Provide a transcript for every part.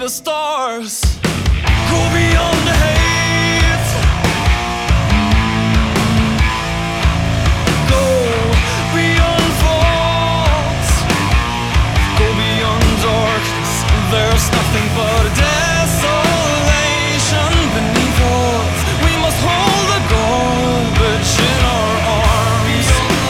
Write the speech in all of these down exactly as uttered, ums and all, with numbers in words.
the stars. Go beyond the hate. Go beyond thoughts. Go beyond darkness. There's nothing but a desolation beneath us. We must hold the garbage in our arms.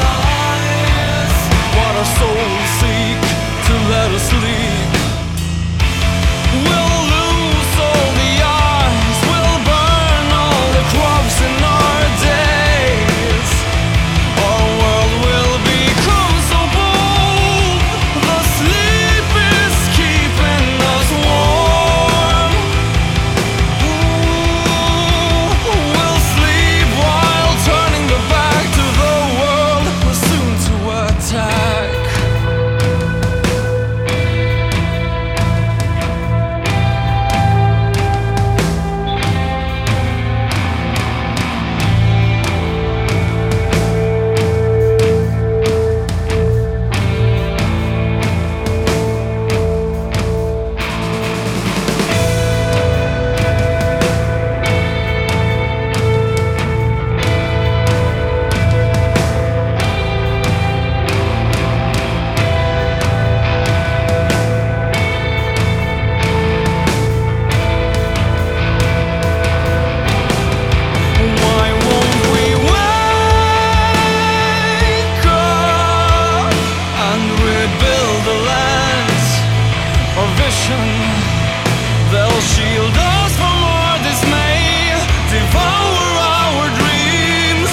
What our souls seek to let us sleep. We'll lose all the eyes. We'll burn all the crops in our days. Our world will become so bold. The sleep is keeping us warm. Ooh, we'll sleep while turning the back to the world we're soon to attack. Why won't we wake up and rebuild the land? Our vision, they'll shield us from our dismay, devour our dreams.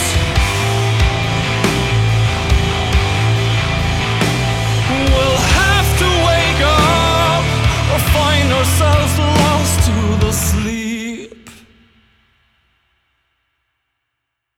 We'll have to wake up or find ourselves